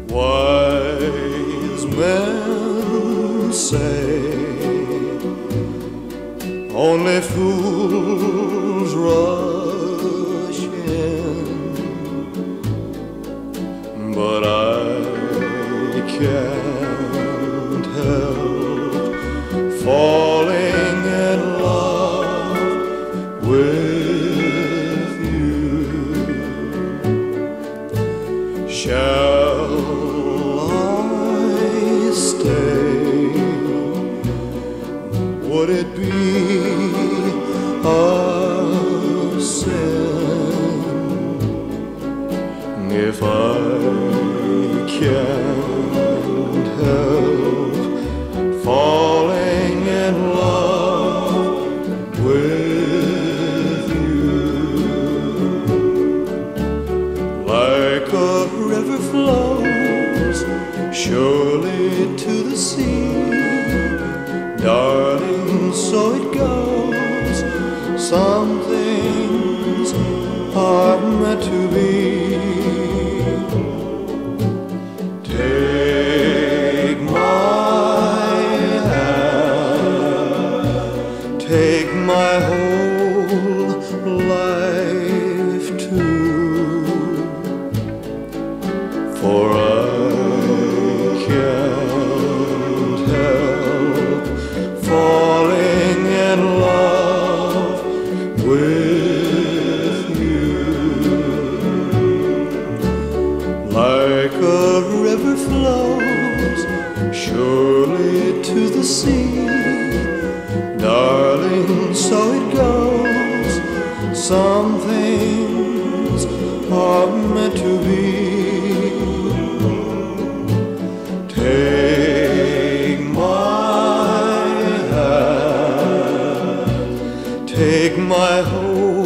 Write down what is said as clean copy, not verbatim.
Wise men say only fools rush in, but I can't help falling in love with you. Shall I stay? Would it be a sin if I can't help falling in love with you? Like a river flows surely to the sea, darling, so it goes. Some things are meant to be. Take my hand, take my whole life too, for I can't help falling in love with you. Like a river flows surely to the sea, darling, so it goes. Some things are meant to be. Take my hand, take my whole